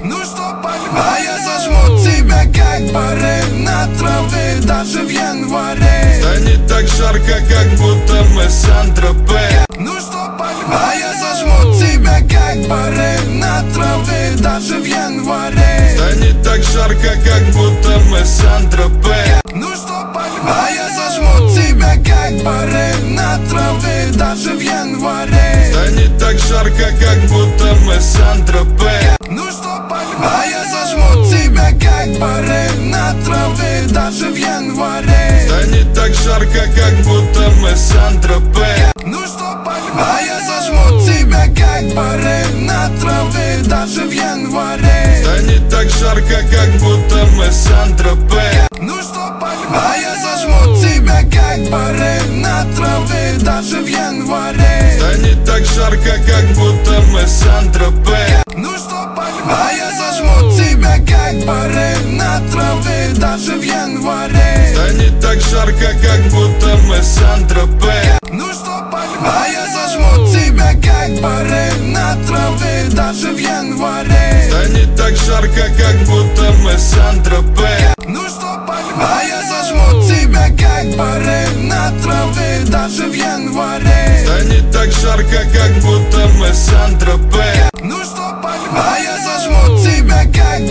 Ну что, а я зажму тебя как порыв на траве даже в январе. Да не так жарко, как будто мы Сан-Тропе. Ну что, а я зажму тебя как порыв на траве даже в январе. Да не так жарко, как будто мы Сан-Тропе. Ну что, а я зажму тебя как порыв на траве даже в январе. Да не так жарко, как будто мы Сан-Тропе. Ну что, а я зажму тебя как порыв на траве даже в январе. Да не так жарко, как будто мы Сан-Тропе. Ну что, а я зажму тебя как порыв на траве даже в январе. Да не так жарко, как будто мы Сан-Тропе. Ну что, а я зажму тебя как порыв на траве даже в январе. Да не так жарко, как будто мы Сан-Тропе. Ну что, а я зажму тебя как порыв на траве даже в январе. Да не так жарко, как будто мы Сан-Тропе. Ну что, а я зажму тебя как порыв на траве даже в январе. Да не так жарко, как будто мы Сан-Тропе. Ну что, а я зажму тебя как порыв на траве даже в январе. Да не так жарко, как будто мы Сан-Тропе. Ну что, а я зажму тебя как